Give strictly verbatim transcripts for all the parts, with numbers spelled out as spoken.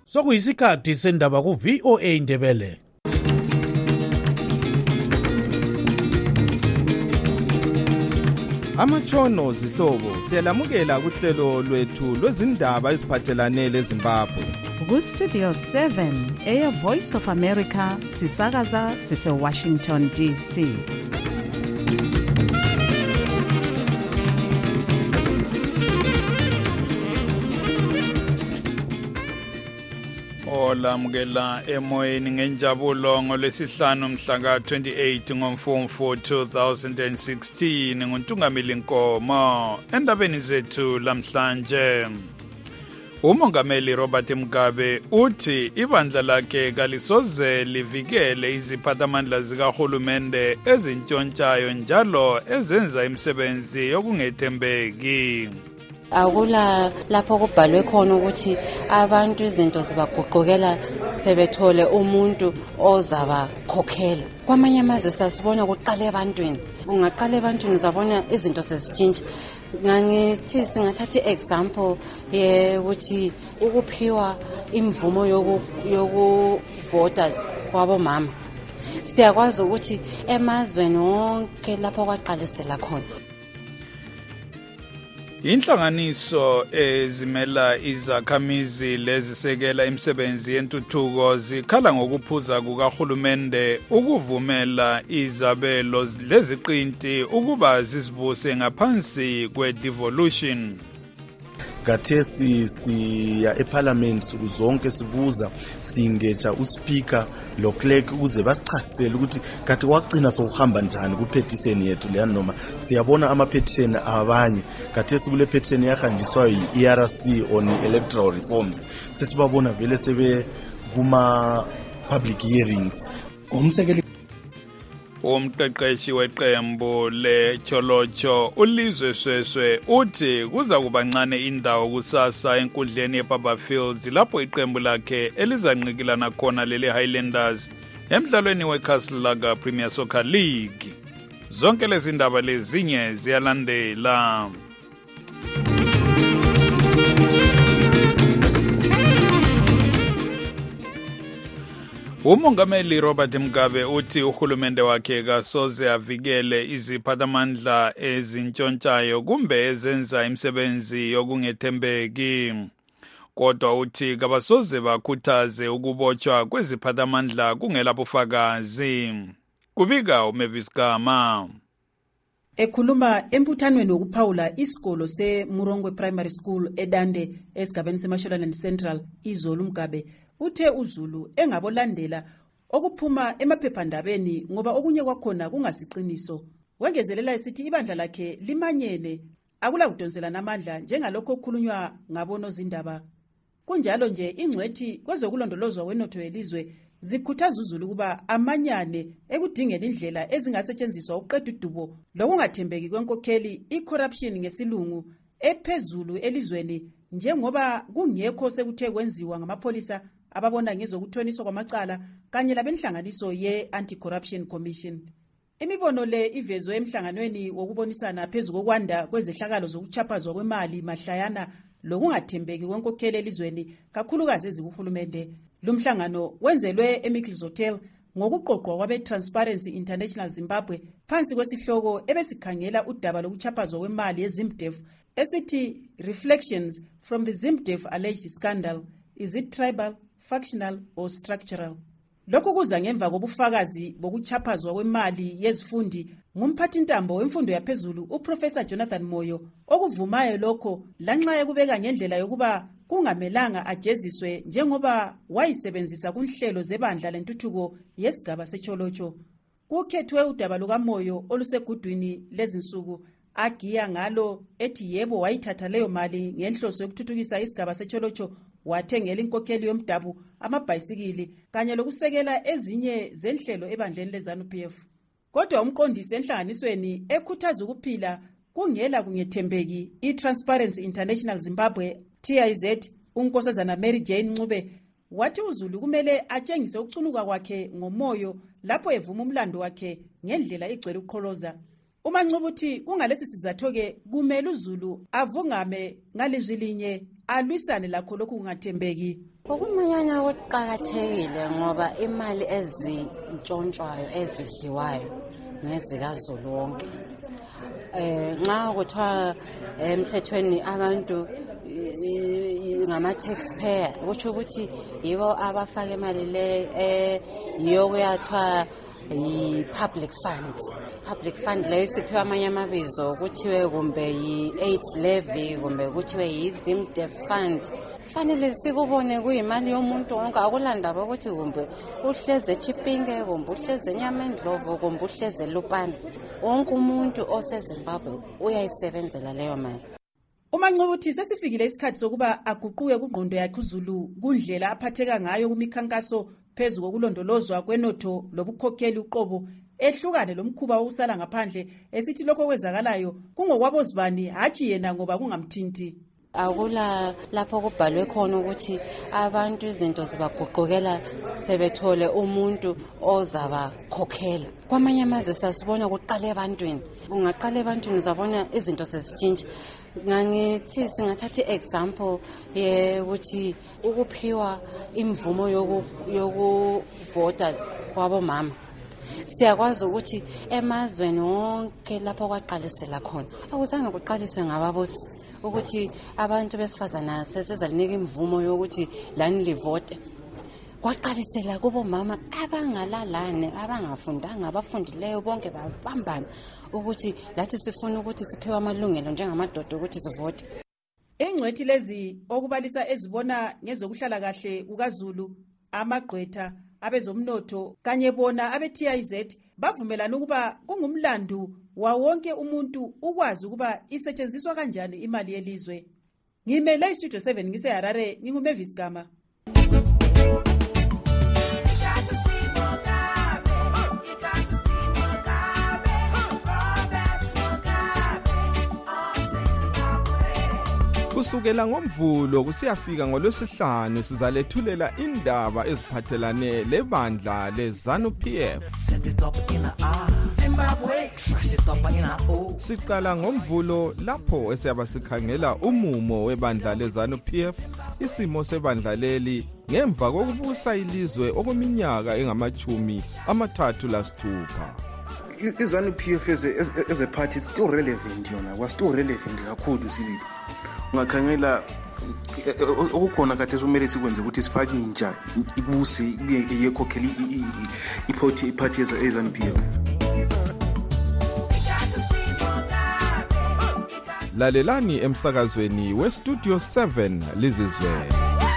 Sokuyisikhathi sendaba ku V O A Ndebele. Amatshono zihlobo siyalamukela kuhlelo lwethu lwezindaba eziphathelane leZimbabwe. Ku Studio seven eya Voice of America sisakaza sise Washington D C. Olamukela emoyeni ngenjabulo ngolwesihlanu mhla ka twenty-eight ngoMfumfu two thousand sixteen nguNtungamili Nkomo. Endabeni zethu lamhlanje, uMongameli Robert Mugabe uthi ibandla lakhe kalisoze livikele iziphathamandla zikahulumende ezintshontshayo njalo ezenza imisebenzi yokungethembeki. Akula lapho kubhalwe khona ukuthi abantu izinto zibaguqukela sebethole umuntu ozabakhokhela. Kwamanye amazwe sasibona kuqala ebantwini, ungaqala ebantwini uzabona izinto sezitshintsha. Ngangithi singathatha i-example yokuthi ukuphiwa imvumo yokuvota kwabomama. Siyakwazi ukuthi emazweni wonke lapho kwaqalisela khona. Inhlanganiso ezimela izakhamizi lezisekela imisebenzi yentuthuko zikhala ngokuphuza kukahulumende ukuvumela izabelo leziqinti ukuba zizibuse ngaphansi kwe-devolution. Kathesi siya eParliament suku zonke sibuza singeja uSpeaker lo clerk ukuze basichasisele ukuthi kathi waqina sokuhamba njani kupetition yethu leya, noma siyabona ama petition abanye. Kathesi kule petition yahanjiswa yi-E R C on electoral reforms sesibabona vele sebe kuma public hearings. Umsekeli Umqeqeshi weqembu leCholocho uLizwe Sweswe uthi kuza kubancane indawo kusasa enkundleni yeBaba Fields lapho iqembu lakhe elizanqikilana khona lele Highlanders emdlalweni weCastle Lager Premier Soccer League. Zonke lezi ndaba lezinye ziyalandela. uMongameli Robert Mugabe uthi uhulumende wakhe kasoze avikele iziphathamandla ezintshontshayo kumbe ezenza imisebenzi yokungethembeki. Kodwa uthi kabasoze bakhuthaze ukubotshwa kweziphathamandla kungela bufakazi. Kubika uMavis Gama. Ekhuluma emputhanweni wokuphawula isikolo seMurongwe Primary School eDande esigabeni seMashonaland Central, iZulu Mugabe uthe uZulu engabolandela okuphuma emaphephandabeni ngoba okunye kwakhona kungasiqiniso. Wengezelela esithi ibandla lakhe limanyene akula kudonsela namandla njengalokho okukhulunywa ngabonozindaba. Kunjalo nje ingcwethi kwezokulondolozwa wenotho yelizwe zikhuthaza uZulu kuba amanyane ekudingeni indlela ezingasetshenziswa uqeda udubo lokungathembeki kwenkokheli i-corruption ngesilungu ephezulu elizweni, njengoba kungekho sekuthe kwenziwa ngamapholisa ababona ngezokuthoniswa kwamacala kanye labenhlanganiso ye-Anti-Corruption Commission. Imibono le ivezwe emhlanganweni wokubonisana phezu kokwanda kwezehlakalo zokuchaphazwa kwemali mahlayana lokungathembeki kwenkokheli elizweni kakhulukazi ezikuhulumende. Lumhlangano wenzelwe eMickles Hotel ngokuqoqwa kwabe-Transparency International Zimbabwe phansi kwesihloko ebesikhangela udaba lokuchaphazwa kwemali yeZimDev esithi Reflections from the Zimdev Alleged Scandal, is it tribal, factional or structural? Lokhu kuza ngemva kobufakazi bokuchaphazwa kwemali yezifundi ngumphathintambo wemfundo yaphezulu uProfessor Jonathan Moyo okuvumayo lokho lanxa ekubeka ngendlela yokuba kungamelanga ajeziswe njengoba wayisebenzisa kunhlelo zebandla lentuthuko yesigaba seCholocho. Kukhethwe udaba lukaMoyo olusegudwini lezinsuku agiya ngalo ethi yebo wayithatha leyo mali ngenhloso yokuthuthukisa isigaba seCholocho, wathengela inkokheli yomdabu amabhayisikili kanye lokusekela ezinye zenhlelo ebandleni leZANU P F. Kodwa umqondisi enhlanganisweni ekhuthaza ukuphila kungela kungethembeki i-Transparency International Zimbabwe T I Z unkosazana Mary Jane Ncube wathi uZulu kumele atshengise ukucunuka kwakhe ngomoyo lapho evuma umlando wakhe ngendlela igcwele uqholoza. Uma Ncube uthi kungalesi sizathu ke kumele uZulu avungame ngalizwi linye alwisane lakho lokhu kungathembeki. Ukumanyana kuqakathekile ngoba imali ezintshontshwayo ezidliwayo ngezikaZulu wonke. Eh nxa kuthiwa emthethweni abantu ngama taxpayer kusho ukuthi yibo abafaka imali le eh yokuyathwa i-public fund. Public fund leyo isiphiwa amanye amabizo kuthiwe kumbe yi-AIDS levy kumbe kuthiwe yi-Zimdef fund. Fanele sikubone kuyimali yomuntu wonke, akulandaba ukuthi kumbe uhleze eChipinge kumbe uhleze eNyamendlovu kumbe uhleze eLupane. Wonke umuntu oseZimbabwe uyayisebenzela leyo mali. UMaNcubuthi sesifikile isikhathi sokuba aguquke kungqondo yakhe uZulu kundlela aphatheka ngayo kumikhankaso phezu kokulondolozwa kwenotho lobukhokheli uqobo ehlukane lomkhuba wokusala ngaphandle esithi lokho kwezakalayo kungokwabozibani hatshi yena ngoba kungamthinti. Akula lapho kubhalwe khona ukuthi abantu izinto zibaguqukela sebethole umuntu ozabakhokhela. Kwamanye amazwe sasibona kuqala ebantwini, ungaqala ebantwini uzabona izinto sezitshintsha. Ngangithi singathatha i-example yokuthi ukuphiwa imvumo yokuvota kwabomama. Siyakwazi ukuthi emazweni wonke lapho kwaqalisela khona akuzange kuqaliswe ngababosi ukuthi abantu besifazana sesezalinika imvumo yokuthi lani livote. Kwaqalisela kubo mama abangalalane abangafundanga abafundileyo bonke babambana ukuthi lathi sifuna ukuthi siphiwe amalungelo njengamadoda ukuthi sivote. Engcwethi lezi okubalisa ezibona ngezokuhlala kahle kukaZulu, amagqwetha, abezomnotho kanye bona abe-T I Z bavumelana ukuba kungumlandu wawonke umuntu ukwazi ukuba isetshenziswa kanjani imali yelizwe. Ngimele iStudio seven ngiseHarare, nginguMavis Gama. Kusukela ngoMvulo kusiyafika ngoLwesihlanu sizalethulela indaba eziphathelane lebandla leZANU-P F. Siqala ngoMvulo lapho esiyaba sikhangela umumo webandla leZANU-P F, isimo sebandla leli ngemva kokubusa ilizwe okweminyaka engamachumi amathathu lasithupha. iZANU-P F as a, as a party, it's still relevant, yona was still relevant kakhulu sibili. Ungakhangela okukhona kade somele sikwenze ukuthi sifake intsha ibuse iyekhokhela iparty iparty yeZANU-P F. Lalelani emsakazweni weStudio seven lizizwe.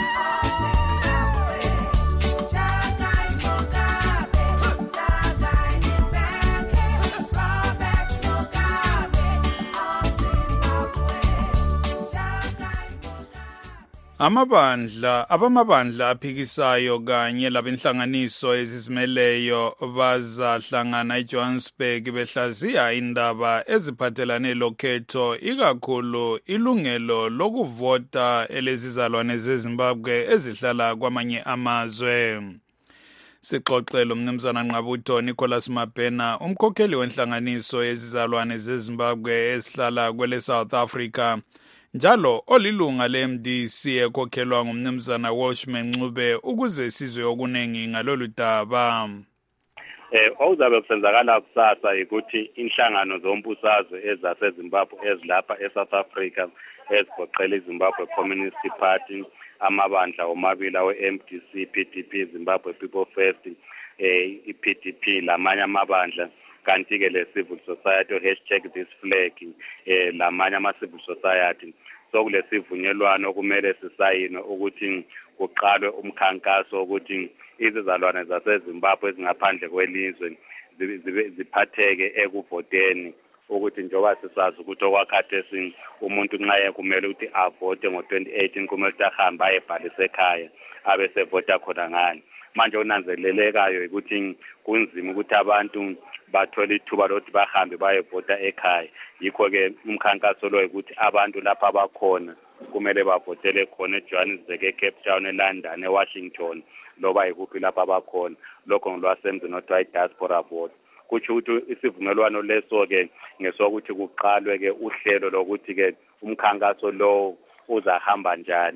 Amabandla abamabandla aphikisayo kanye labenhlanganiso ezizimeleyo bazahlangana eJohannesburg behlaziya indaba eziphathelane lokhetho ikakhulu ilungelo lokuvota elezizalwane zeZimbabwe ezihlala kwamanye amazwe. Sixoxelo mnumzana Nqabutho Nicholas Mabhena, umkhokheli wenhlanganiso yezizalwane zeZimbabwe ezihlala kwele South Africa, njalo olilunga le-M D C ekhokhelwa ngumnumzana Welshman Ncube ukuze sizwe okunengi ngalolu daba. Eh okuzabe kusenzakala kusasa ukuthi inhlangano zombusazwe ezaseZimbabwe ezilapha eSouth Africa ezigoqela iZimbabwe Communist Party, amabandla omabili we-M D C, P D P, Zimbabwe People First, eh i-P D P lamanye amabandla kanti ke le civil society hashtag this flag eh lamanye ama civil society sokule sivunyelwano kumele sisayine ukuthi kuqalwe umkhankaso ukuthi izizalwane zaseZimbabwe ezingaphandle kwelizwe ziphatheke ekuvoteni ukuthi njengoba sisazi ukuthi okwakhathesi umuntu nxa yekumele ukuthi avote ngo twenty eighteen kumele ukuthi ahambe ayebhalisa ekhaya abe sevota khona ngani. Manje unanzelelekayo ukuthi kunzima ukuthi abantu bathole ithuba lokuthi bahambe bayevota ekhaya. Yikho ke umkhankaso lo ukuthi abantu lapha abakhona kumele bavotele khona eJohannesburg, eCape Town, eLondon, eWashington loba yikuphi lapha abakhona. Lokho ngilwasemzini othiwa i-diaspora vote. Kutsho ukuthi isivumelwano leso ke ngesokuthi kuqalwe ke uhlelo lokuthi ke umkhankaso lo uzahamba njani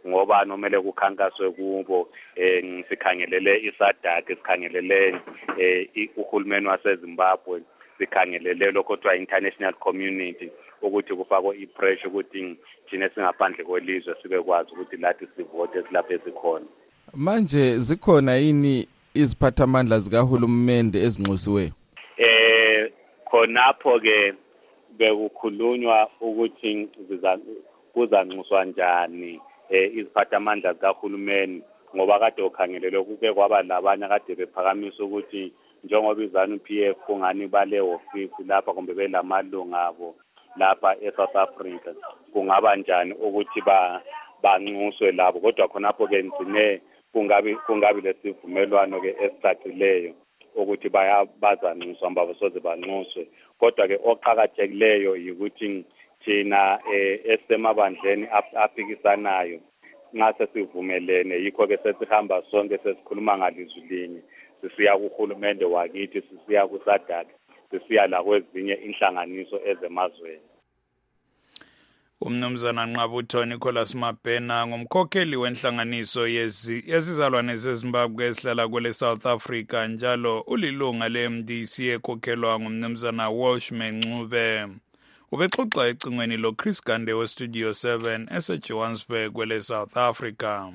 ngoba nomele kukhankaswe kubo eh sikhangelele iSADC sikhangelele eh uhulumeni waseZimbabwe sikhangelele lokho kuthiwa international community ukuthi kufakwe ipressure ukuthi thina singaphandle kwelizwe sibe kwazi ukuthi lathi sivote silapha esikhona. Manje zikhona yini iziphathamandla zikahulumende ezinxusiwe? Eh khonapho ke bekukhulunywa ukuthi kuzanxuswa njani eh iziphathamandla zikahulumeni ngoba kade ukhangelele kube kwaba labanye kade bephakamisa ukuthi njengoba izanu P F kungani bale office lapha kumbe belamalunga abo lapha eSouth Africa kungaba njani ukuthi ba banxuswe labo kodwa khonapho ke ngine kungabi kungabi lesivumelwano ke esicacileyo ukuthi baya bazanxuswa mbabo soze banxuswe kodwa ke oqhakathekileyo ukuthi thina esemabandleni aphikisanayo nxa sesivumelene yikho ke sesihamba sonke sesikhuluma ngalizwi linye sisiya kuhulumende wakithi sisiya kuSADC sisiya la kwezinye inhlanganiso ezemazweni. Umnumzana Nqabutho Nicholas Mabhena ngumkhokheli wenhlanganiso yezizalwane zeZimbabwe esihlala kule South Africa njalo ulilunga le-M D C ekhokhelwa ngumnumzana Walsh Mencube. Ubexoxa ecingweni lo Chris Gande we Studio seven eseJohannesburg kwele South Africa.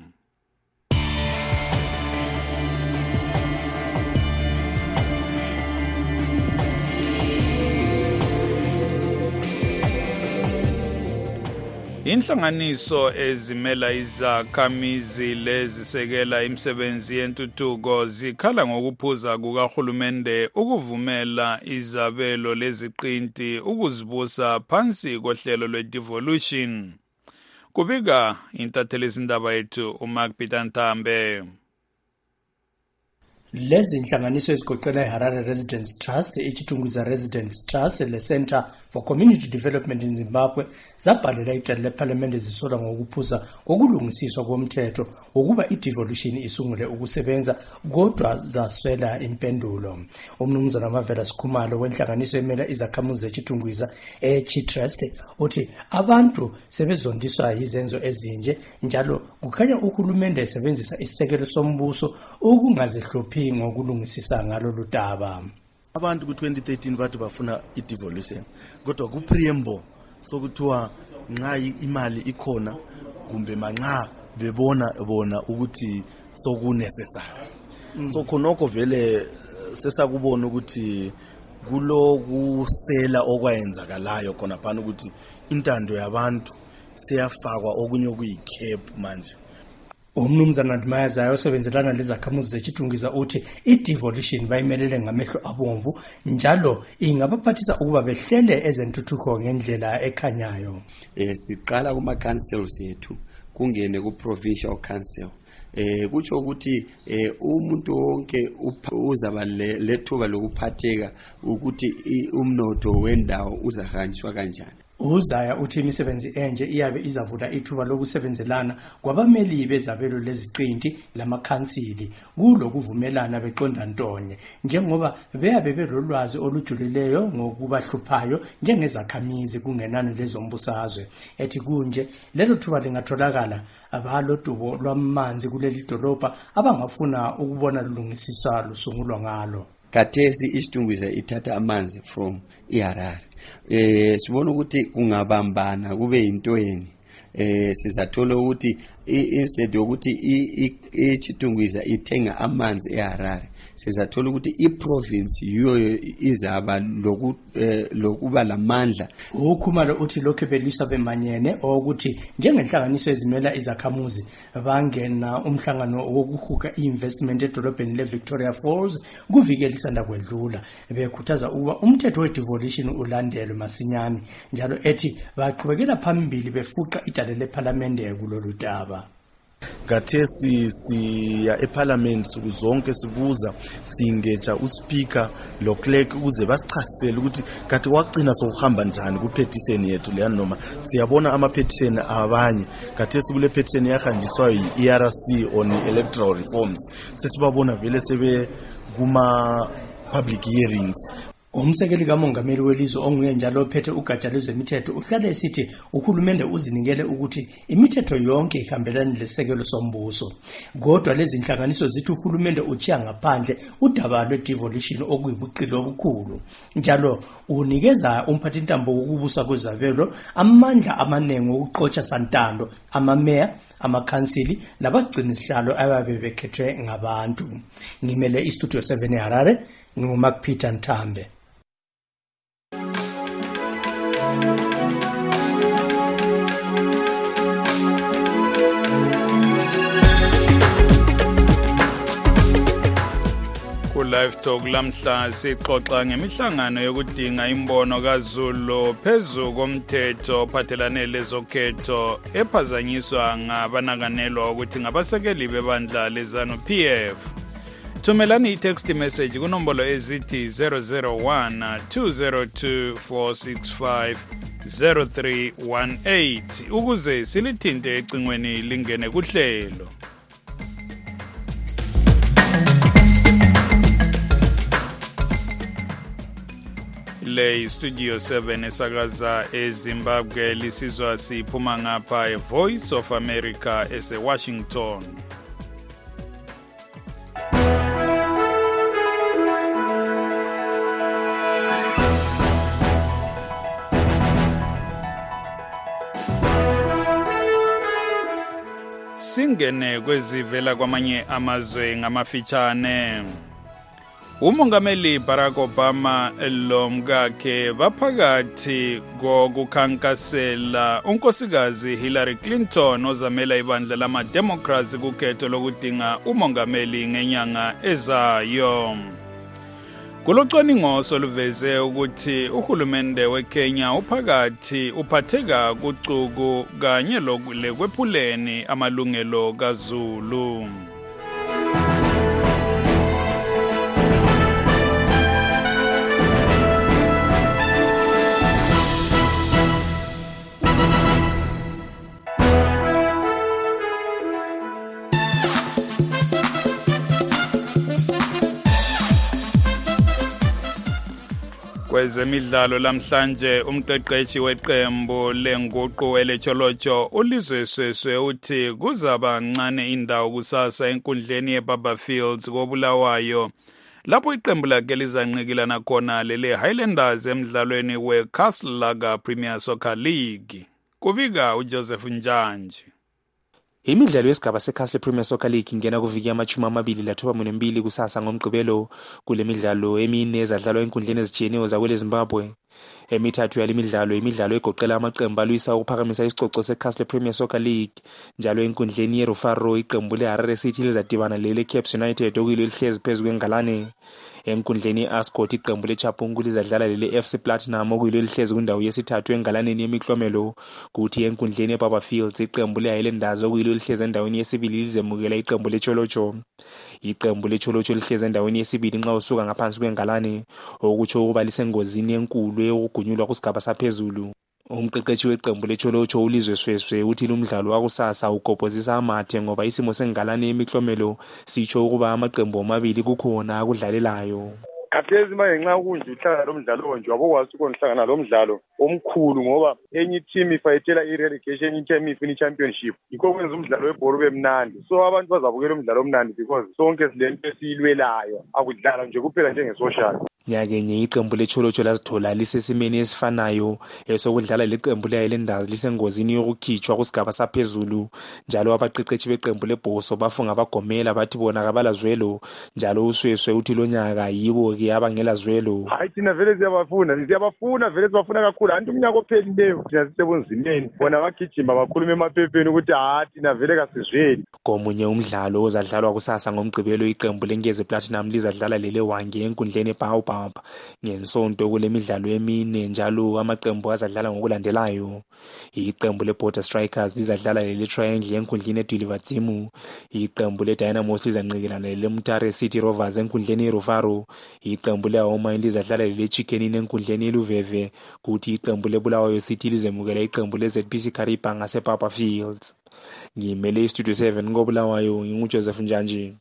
Inhlanganiso ezimela izakhamizi lezisekela imisebenzi yentuthuko zikhala ngokuphuza kukahulumende ukuvumela izabelo leziqinti ukuzibusa phansi kohlelo lwe-devolution. Kubika intatheli izindaba yethu uMark Pitantambe. Lezi inhlanganiso ezigoqela iHarare Residents Trust, iChitungwiza Residents Trust le Center for Community Development in Zimbabwe zabhalela icala leParliament zisola ngokuphuza kokulungisiswa komthetho ukuba i-devolution isungule ukusebenza kodwa zaswela impendulo. Umnumzana Mavela Sikhumalo wenhlanganiso emela izakhamuzi zeChitungwiza eChitrust uthi abantu sebezondiswa yizenzo ezinje njalo kukhanya uhulumende esebenzisa isisekelo sombuso ukungazihluphi ngokulungisisa ngalo ludaba. Abantu ku twenty thirteen bathi bafuna i-devolution kodwa ku preamble sokuthiwa nxa imali ikhona kumbe manxa bebona bona ukuthi soku necessary. Mm. So khonoko vele sesakubona ukuthi kulokusela okwayenzakalayo khona phana ukuthi intando yabantu seyafakwa okunye okuyicap manje. Umnumzana Ndmayazayo osebenzelana lezakhamuzi zeChitungwiza uthi i-devolution bayimelele ngamehlo abomvu njalo ingabaphathisa ukuba behlele ezentuthuko ngendlela ekhanyayo. Eh siqala kuma councils ethu kungene ku provincial council eh kutsho ukuthi eh umuntu wonke uzaba lethuba lokuphatheka ukuthi umnotho wendawo uzahanjiswa kanjani. Uzaya uthi imisebenzi enje iyabe izavula ithuba lokusebenzelana kwabameli bezabelo leziqinti lamakhansili kulokuvumelana beqonda ntonye njengoba beyabe belolwazi olujulileyo ngokubahluphayo njengezakhamizi kungenani lezombusazwe. Ethi kunje lelo thuba lingatholakala abalodubo lwamanzi kuleli dolobha abangafuna ukubona lulungisiswa lusungulwa ngalo. Kathesi iChitungwiza ithatha amanzi from iHarare. Eh sibona ukuthi kungabambana kube into yeni. Eh sizathola ukuthi instead yokuthi iChitungwiza ithenga amanzi eHarare sizathola ukuthi iprovince yiyo izaba loku lokuba lamandla. Ukhumalo uthi lokho belisa bemanyene ukuthi njengenhlanganiso ezimela izakhamuzi bangena umhlangano wokuhuka investment edolobheni leVictoria Falls kuvikela isanda kwedlula bekhuthaza ukuba umthetho we-devolution ulandelwe masinyane njalo ethi baqhubekela phambili befuqa idale leParliament kulolu daba. Kathesi siya eParliament sukuzonke sibuza singeja uSpeaker lo clerk ukuze basichasisele ukuthi kathi waqina sokuhamba njani ku petition yethu le noma siyabona ama petition abanye kathesi kule petition yahanjiswa yi-E R C on electoral reforms sesibabona vele sebe kuma public hearings. Umsekeli kamongameli welizwe onguye njalo ophethe ugatsha lwezemithetho uhlala esithi uhulumende uzinikele ukuthi imithetho yonke ihambelane lesekelo sombuso. Kodwa lezi inhlanganiso zithi uhulumende uchiya ngaphandle udaba lwe-devolution okuyibuqili obukhulu. Njalo unikeza umphathintambo wokubusa kwezabelo amandla amanengi okuxotsha santando amameya amakhansili labagcinisihlalo ababe bekhethwe ngabantu. Ngimele istudio seven eHarare, nginguMark Peter Nthambe. Live Talk lamhla sixoxa ngemihlangano yokudinga imbono kaZulu phezu komthetho ophathelane lezokhetho ephazanyiswa ngabanakanelwa ukuthi ngabasekeli bebandla leZANU P F. Thumelani i-text message kunombolo ezithi zero zero one two zero two four six five zero three one eight ukuze silithinte ecingweni lingene kuhlelo. Le Studio seven esakaza eZimbabwe lisizwa siphuma ngapha eVoice of America eseWashington. Singene kwezivela kwamanye amazwe ngamafitshane. Umongameli Barack Obama lomkakhe baphakathi kokukhankasela unkosikazi Hillary Clinton ozamela ibandla lama-Democrats kukhetho lokudinga umongameli ngenyanga ezayo. Kulocwaningo soluveze ukuthi uhulumende weKenya uphakathi uphatheka kucuku kanye lekwephuleni amalungelo kaZulu. Kwezemidlalo lamhlanje umqeqeshi weqembu lenguqu elecholocho ulizwe seswe uthi kuzaba ncane indawo kusasa enkundleni yeBaba Fields koBulawayo lapho iqembu lakhe lizanqikilana khona lele Highlanders emidlalweni weCastle Lager Premier Soccer League. Kubika uJoseph Njanji. Imidlalo yesigaba seCastle Premier Soccer League ingena kuviki amachumi amabili lathoba mbili kusasa ngomgqibelo kule midlalo emine ezadlalwa enkundleni ezitshiyeneyo zakwele Zimbabwe. Emithathu yale midlalo imidlalo egoqela amaqembu alwisa ukuphakamisa isicoco seCastle Premier Soccer League njalo enkundleni yeRufaro iqembu leHarare City lizadibana lele Caps United okuyilo lihlezi phezu kwengalane. Enkundleni yeAscot iqembu leChapungu lizadlala lele F C Platinum okuyilo lihlezi kundawo yesithathu engalaneni yemiklomelo kuthi enkundleni yeBaba Fields iqembu leHighlanders okuyilo lihlezi endaweni yesibili lizemukela iqembu leCholocho. Iqembu leCholocho lihlezi endaweni yesibili nxa usuka ngaphansi kwengalane okutsho ukuba lisengozini enkulu yokugunyulwa kusigaba saphezulu. Umqeqeshi weqembu leCholocho ulizwe sweswe uthi lumdlalo wakusasa ugobhozisa amathe ngoba isimo sengalane yemiklomelo sitsho ukuba amaqembu omabili kukhona akudlalelayo. Kahlezi manje nxa kunje uhlanga lo mdlalo nje wabokwazi ukonhlangana lo mdlalo omkhulu ngoba enye team ifayitela i-relegation enye team ifini championship yikho kwenza umdlalo webhola ube mnandi so abantu bazabukela umdlalo omnandi because sonke silento esiyilwelayo akudlala nje kuphela njengesocial. Nyakenye iqembu leCholocho lazithola lisesimeni esifanayo esokudlala leqembu leHighlanders lisengozini yokukhitshwa kusigaba saphezulu njalo abaqeqeshi beqembu leBhoso bafunga bagomela bathi bona kabalazwelo njalo usweswe uthi lonyaka yibo ke abangela zwelo. Hayi thina vele siyabafuna siyabafuna vele sibafuna kakhulu anti umnyaka ophelileyo thina sisebunzimeni bona bagijima bakhuluma emaphepheni ukuthi ha thina vele kasizweli. Komunye umdlalo ozadlalwa kusasa ngomgqibelo iqembu leNkezi Platinum lizadlala lele Wange enkundleni eBaobab ngensonto kule midlalo emine njalo amaqembu azadlala ngokulandelayo. Iqembu leBorder Strikers lizadlala lele Triangle enkundleni eDilivatsimu, iqembu leDynamos lizanqikelana lele Mutare City Rovers enkundleni eRufaro, iqembu leHoma lizadlala lele Chicken enkundleni eLuveve kuthi iqembu leBulawayo City lizemukela iqembu leZ P C Kariba ngaseBaba Fields. Ngimele iStudio seven ngoBulawayo nginguJoseph Njanji.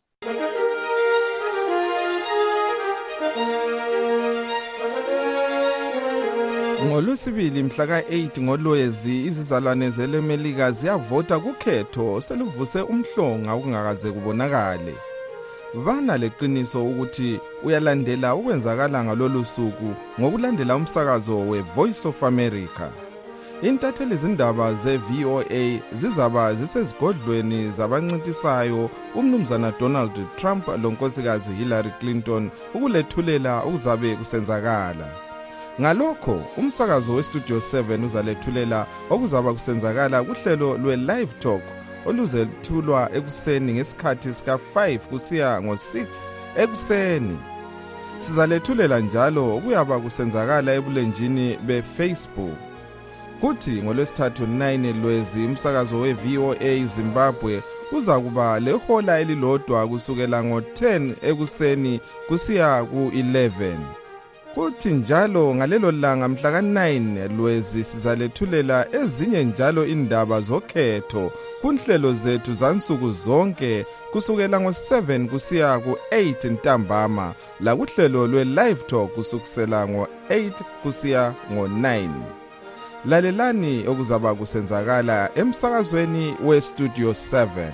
NgoLwesibili mhla ka-eight ngoLwezi izizalwane zelemelika ziyavota kukhetho seluvuse umhlonga okungakaze kubonakale. Bana leqiniso ukuthi uyalandela ukwenzakala ngalolu suku ngokulandela umsakazo we-Voice of America. Intatheli izindaba ze-V O A zizaba zisezigodlweni zabancintisayo umnumzana Donald Trump lonkosikazi Hillary Clinton ukulethulela okuzabe kusenzakala. Ngalokho umsakazo we-Studio seven uzalethulela okuzaba kusenzakala kuhlelo lwe-Live Talk oluzethulwa ekuseni ngesikhathi sika five kusiya ngo six ekuseni. Sizalethulela njalo okuyaba kusenzakala ebulenjini be-Facebook. Kuthi ngolwesithathu nine Lwezi umsakazo we-V O A Zimbabwe uza kuba lehola elilodwa kusukela ngo ten ekuseni kusiya ku eleven. Kuthi njalo ngalelo langa mhla ka nine Lwezi sizalethulela ezinye njalo indaba zokhetho kunhlelo zethu zansuku zonke kusukela ngo seven kusiya ku eight ntambama la kuhlelo lwe-Live Talk kusukela ngo eight kusiya ngo nine. Lalelani okuzaba kusenzakala emsakazweni we-Studio seven.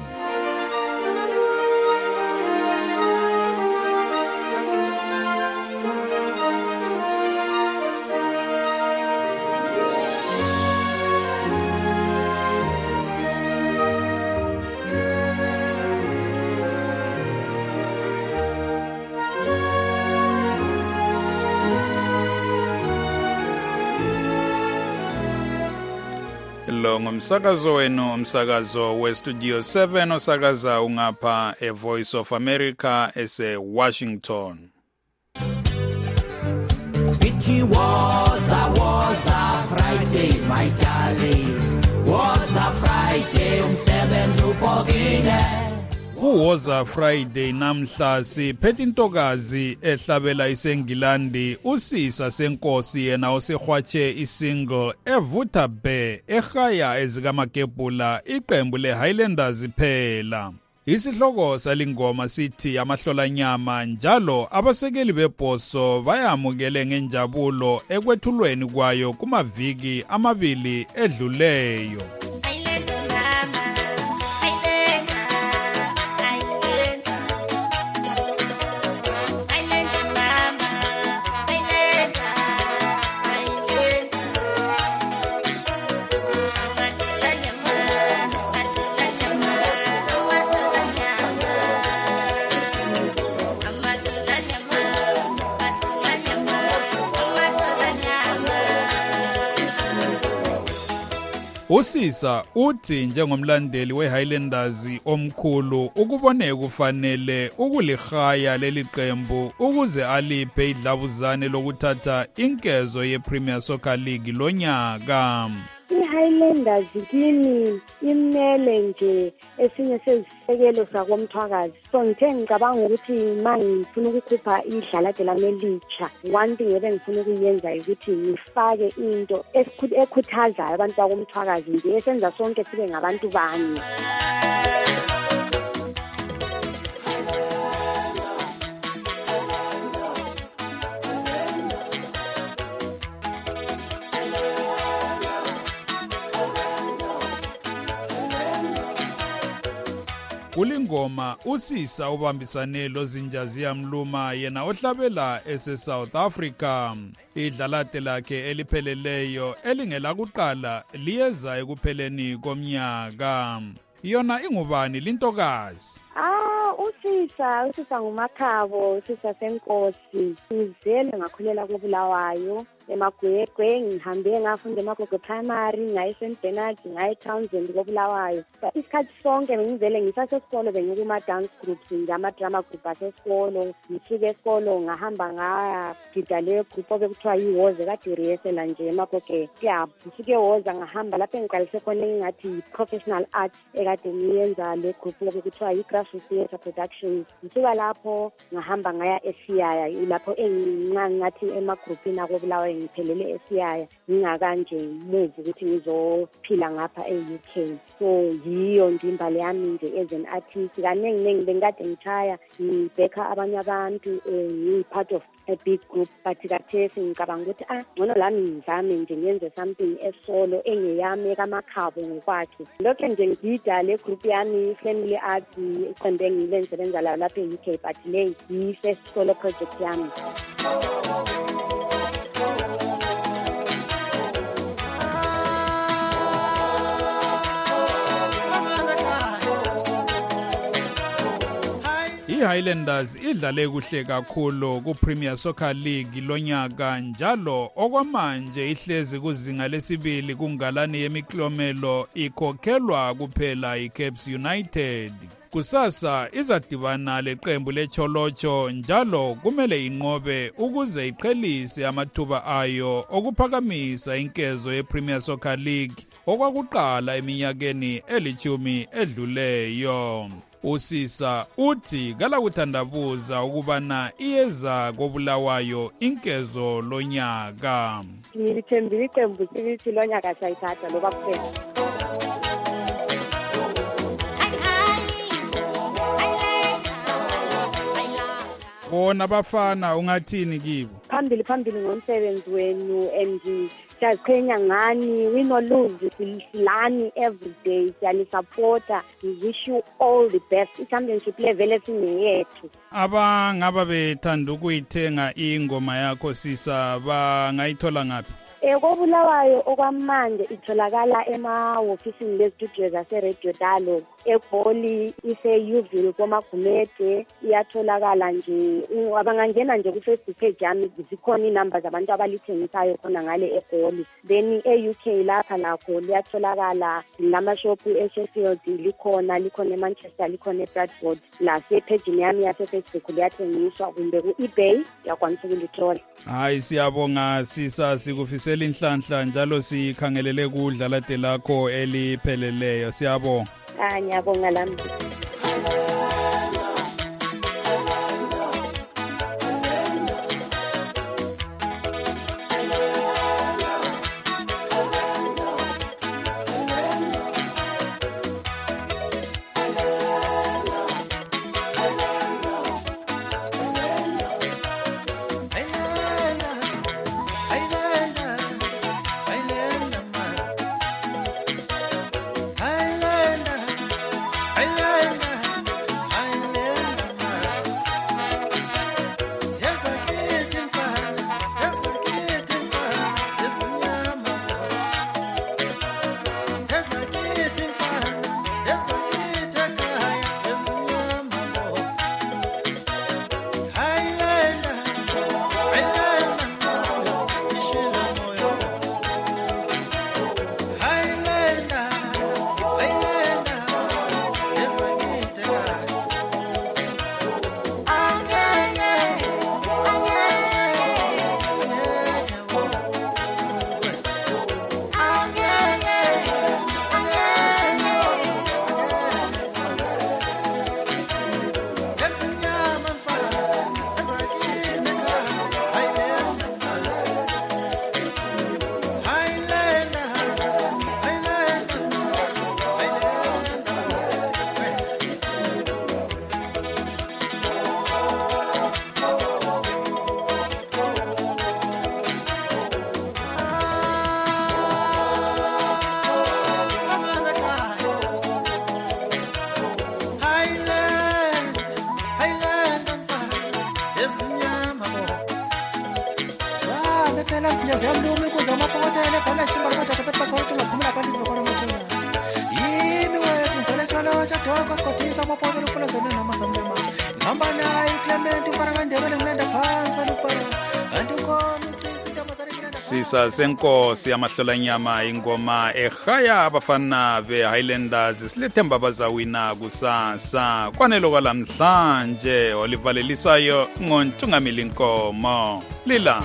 Ngomsakazo wenu umsakazo we-Studio seven osakaza ungapha e-Voice of America ese Washington. It was a was a Friday my darling, was a Friday umsebenzi ubhokile. Kuwoza Friday namhla siphethe intokazi ehlabela isengilandi usisa senkosi yena osehwatshe isingle evutha be ehaya ezikamakebhula iqembu le-Highlanders phela. Isihloko salingoma sithi amahlolanyama njalo abasekeli bebhoso bayamukele ngenjabulo ekwethulweni kwayo kumaviki amabili edluleyo. Usisa uthi njengomlandeli we-Highlanders omkhulu ukuboneka kufanele ukulihaya leli qembu ukuze aliphe idlabuzane lokuthatha inkezo ye-Premier Soccer League lonyaka. I-Highlanders kimi imele nje esinye sezisekelo sakomthwakazi. So ngithe ngicabanga ukuthi manje ngifuna ukukhupha idlalade lami elitsha. One thing ebe ngifuna ukuyenza ukuthi ngifake into ekhuthazayo abantu bakomthwakazi nje esenza sonke sibe ngabantu banye. Kulingoma usisa ubambisane lozinja ziyamluma yena ohlabela ese South Africa. Idlalate lakhe elipheleleyo elingela kuqala liyeza ekupheleni komnyaka. Yona ingubani lintokazi? Ah, usisa, usisa ngumakhabo, usisa senkosi. Ngizele ngakhulela koBulawayo. Emagwegwe ngihambe ngafunda eMagogo Primary ngaye Saint Bernard ngaye Townsend koBulawayo. Isikhathi sonke bengivele ngisasesikolo bengikuma dance groups ngama drama group asesikolo. Ngisuke esikolo ngahamba ngaya gida le group okuthiwa yiwoze kade rehearsal nje eMagogo Club. Ngisuke woza ngahamba lapho engiqalise khona ngathi professional art ekade ngiyenza le group okuthiwa yiGrassroots Theatre Productions. Ngisuka lapho ngahamba ngaya eSiyaya lapho enginqanga ngathi emagroupini akoBulawayo ngiphelele esiyaya ngingakanje move ukuthi ngizophila ngapha e-U K. So yiyo nje imbali yami nje as an artist. Kaningi ningi bengikade ngithaya ngibheka abanye abantu ngiyi-part of a big group, but kathesi ngicabanga ukuthi ah ngcono lami ngizame nje ngenze something esolo engeyami ekamakhabo ngokwakhe. Lokho nje ngidida le group yami Family Arts iqonde ngilensebenza la lapha e-U K, but le yi-first solo project yami. I-Highlanders idlale kuhle kakhulu ku-Premier Soccer League lonyaka njalo okwamanje ihlezi kuzinga lesibili kungalani yemiklomelo ikhokhelwa kuphela i-Caps United. Kusasa izadibana leqembu leCholocho njalo kumele inqobe ukuze iqhelise amathuba ayo okuphakamisa inkezo ye-Premier Soccer League okwakuqala eminyakeni elithumi edluleyo. Usisa uthi kala kuthandabuza ukubana iyeza kobulawayo inkezo lonyaka. Ngilithembile iqembu lithi lonyaka sayithatha loba kuphela. Bona bafana ungathini kibo? Phambili phambili ngomsebenzi wenu and siyaziqhenya ngani, win or lose silani every day, siyanisupporta. We wish you all the best. I-championship level esingeyethu. Abangaba bethanda ukuyithenga ingoma yakho Sisa bangayithola ngaphi? Eh kobulawayo okwamanje itholakala emahofisini lestudio zase-Radio Dialogue. eGoli ise-Uville koMagumede iyatholakala nje. Abangangena nje ku-Facebook page yami zikhona inamba zabantu abalithengisayo khona ngale eGoli. Then e-U K lapha lakho liyatholakala lamashopu eSheffield likhona, likhona eManchester, likhona eBradford. La sepage yami yase-Facebook liyathengiswa kumbe ku-eBay yakwanisa ukulithola. Hayi siyabonga Sisa, sikufisela inhlanhla njalo sikhangelele kudlala de lakho elipheleleyo. Siyabonga. Ah ngiyabonga lami. Sisa senkosi yamahlolanyama ingoma ekhaya abafana be-Highlanders silethemba bazawina kusasa. Kwanelo kwalamhlanje olivalelisayo ngontungamili nkomo lila.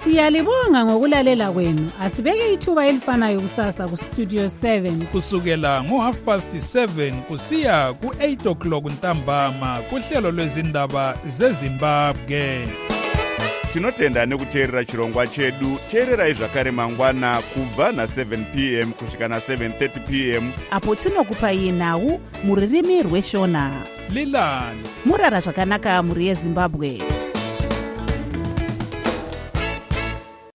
Siyalibonga ngokulalela kwenu. Asibeke ithuba elifanayo kusasa ku Studio seven. Kusukela ngo half past seven kusiya ku eight o'clock ntambama kuhlelo lwezindaba zeZimbabwe. Tinotenda nekuteerera chirongwa chedu. Teererai zvakare mangwana kubva na seven p m kusvika na seven thirty p m apo tinokupai nhau muririmi rweshona. Lilani murara zvakanaka muri yeZimbabwe.